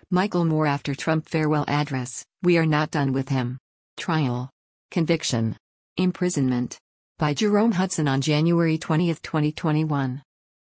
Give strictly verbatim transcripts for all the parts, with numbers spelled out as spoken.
Michael Moore after Trump farewell address, "We are not done with him." Trial. Conviction. Imprisonment. By Jerome Hudson on January twentieth, twenty twenty-one.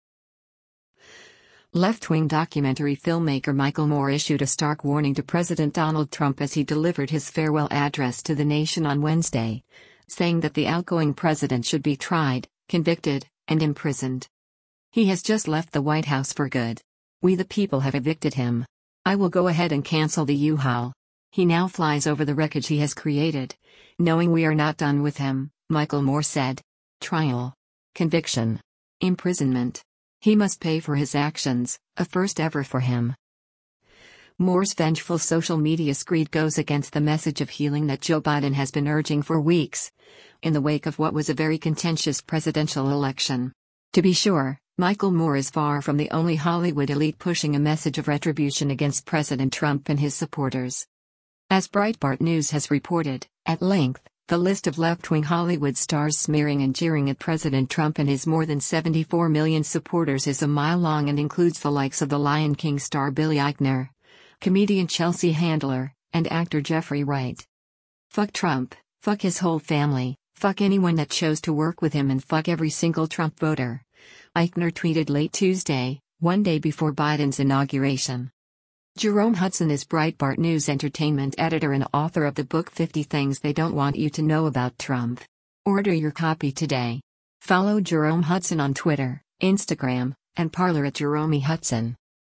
Left-wing documentary filmmaker Michael Moore issued a stark warning to President Donald Trump as he delivered his farewell address to the nation on Wednesday, saying that the outgoing president should be tried, convicted, and imprisoned. "He has just left the White House for good. We the people have evicted him. I will go ahead and cancel the U-Haul. He now flies over the wreckage he has created, knowing we are not done with him," Michael Moore said. Trial. Conviction. Imprisonment. He must pay for his actions, a first ever for him. Moore's vengeful social media screed goes against the message of healing that Joe Biden has been urging for weeks, in the wake of what was a very contentious presidential election. To be sure, Michael Moore is far from the only Hollywood elite pushing a message of retribution against President Trump and his supporters. As Breitbart News has reported, at length, the list of left-wing Hollywood stars smearing and jeering at President Trump and his more than seventy-four million supporters is a mile long and includes the likes of the Lion King star Billy Eichner, comedian Chelsea Handler, and actor Jeffrey Wright. Fuck Trump, fuck his whole family, fuck anyone that chose to work with him, and fuck every single Trump voter, Eichner tweeted late Tuesday, one day before Biden's inauguration. Jerome Hudson is Breitbart News entertainment editor and author of the book fifty Things They Don't Want You to Know About Trump. Order your copy today. Follow Jerome Hudson on Twitter, Instagram, and Parler at Jerome Hudson.